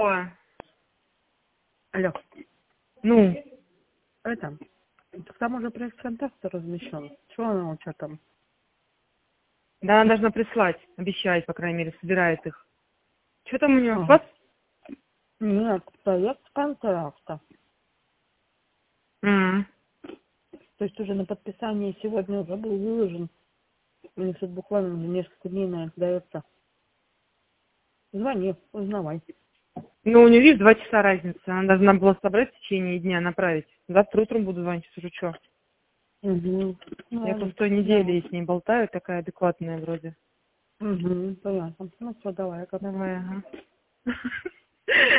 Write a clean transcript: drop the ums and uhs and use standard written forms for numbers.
Ой, Алло, ну, это, там уже проект контакта размещен. Чего она у тебя там? да, она должна прислать, обещает, по крайней мере, собирает их. Что там у нее? Ага. Вот. Нет, проект контракта. То есть уже на подписание сегодня уже был выложен. У них тут буквально уже несколько дней, наверное, дается. Звони, узнавай. Ну, у нее, видишь, 2 часа разница. Она должна была собрать в течение дня, направить. Завтра утром буду звонить, уже что. Угу. Я Ладно, просто давай. недели с ней болтаю, такая адекватная вроде. Угу, понятно. Ну все, давай, я как Давай, ага.